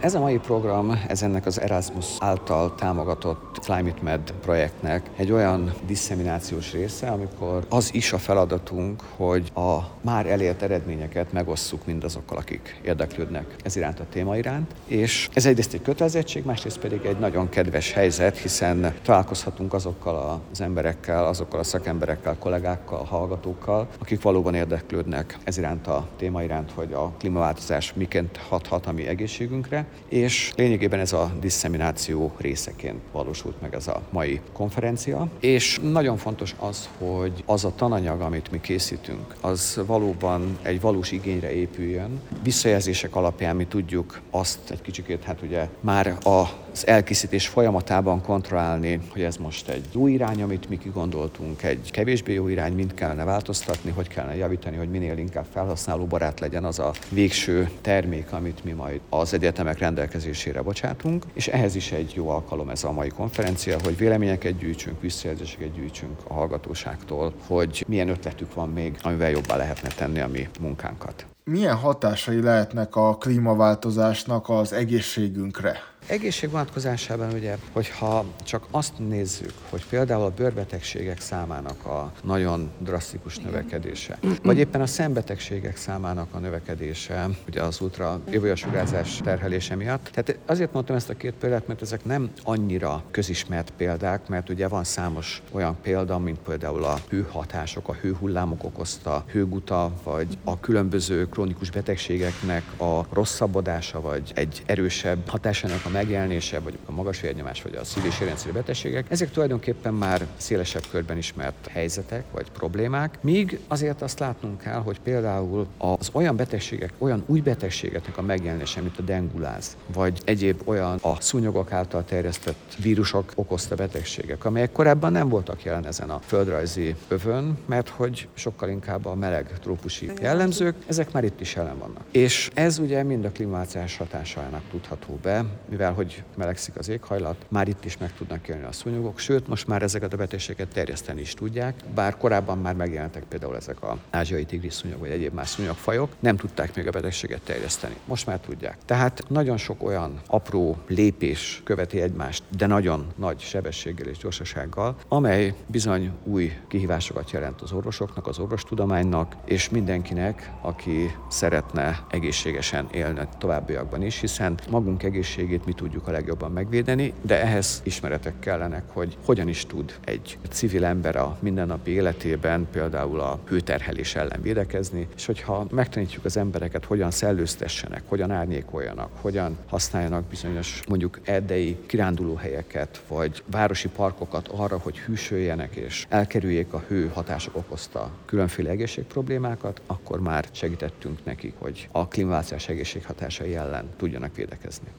Ez a mai program, ez ennek az Erasmus által támogatott Climate Med projektnek egy olyan disszeminációs része, amikor az is a feladatunk, hogy a már elért eredményeket megosszuk mindazokkal, akik érdeklődnek ez iránt a téma iránt. És ez egyrészt egy kötelezettség, másrészt pedig egy nagyon kedves helyzet, hiszen találkozhatunk azokkal az emberekkel, azokkal a szakemberekkel, kollégákkal, hallgatókkal, akik valóban érdeklődnek ez iránt a téma iránt, hogy a klímaváltozás miként hathat a mi egészségünkre, és lényegében ez a disszemináció részeként valósult meg ez a mai konferencia. És nagyon fontos az, hogy az a tananyag, amit mi készítünk, az valóban egy valós igényre épüljön. Visszajelzések alapján mi tudjuk azt egy kicsikét, ugye már az elkészítés folyamatában kontrollálni, hogy ez most egy jó irány, amit mi kigondoltunk, egy kevésbé jó irány, mint kellene változtatni, hogy kellene javítani, hogy minél inkább felhasználóbarát legyen az a végső termék, amit mi majd az egyetemek rendelkezésére bocsátunk, és ehhez is egy jó alkalom ez a mai konferencia, hogy véleményeket gyűjtsünk, visszajelzéseket gyűjtsünk a hallgatóságtól, hogy milyen ötletük van még, amivel jobbá lehetne tenni a mi munkánkat. Milyen hatásai lehetnek a klímaváltozásnak az egészségünkre? Egészség vonatkozásában hogyha csak azt nézzük, hogy például a bőrbetegségek számának a nagyon drasztikus növekedése, vagy éppen a szembetegségek számának a növekedése, ugye az ultravioleta-sugárzás terhelése miatt. Tehát azért mondtam ezt a két példát, mert ezek nem annyira közismert példák, mert ugye van számos olyan példa, mint például a hőhatások, a hőhullámok okozta hőguta, vagy a különböző krónikus betegségeknek a rosszabbodása, vagy egy erősebb hatásának a megjelenése, vagy a magas vérnyomás, vagy a szív- és érrendszeri betegségek, ezek tulajdonképpen már szélesebb körben ismert helyzetek, vagy problémák. Míg azért azt látnunk kell, hogy például az olyan betegségek, olyan új betegségeknek a megjelenése, mint a denguláz, vagy egyéb olyan a szúnyogok által terjesztett vírusok okozta betegségek, amelyek korábban nem voltak jelen ezen a földrajzi övön, mert hogy sokkal inkább a meleg trópusi jellemzők, ezek már itt is jelen vannak. És ez ugye mind a klímaváltozás hatásának tudható be, mivel hogy melegszik az éghajlat, már itt is meg tudnak élni a szúnyogok, sőt, most már ezeket a betegségeket terjeszteni is tudják, bár korábban már megjelentek például ezek az ázsiai tigrisszúnyog vagy egyéb más szúnyogfajok, nem tudták még a betegséget terjeszteni. Most már tudják. Tehát nagyon sok olyan apró lépés követi egymást, de nagyon nagy sebességgel és gyorsasággal, amely bizony új kihívásokat jelent az orvosoknak, az orvostudománynak, és mindenkinek, aki szeretne egészségesen élni továbbiakban is, hiszen magunk egészségét mi tudjuk a legjobban megvédeni, de ehhez ismeretek kellenek, hogy hogyan is tud egy civil ember a mindennapi életében például a hőterhelés ellen védekezni, és hogyha megtanítjuk az embereket, hogyan szellőztessenek, hogyan árnyékoljanak, hogyan használjanak bizonyos mondjuk erdei kirándulóhelyeket, vagy városi parkokat arra, hogy hűsöljenek és elkerüljék a hő hatások okozta különféle egészségproblémákat, akkor már segítettünk nekik, hogy a klímaváltozás egészséghatásai ellen tudjanak védekezni.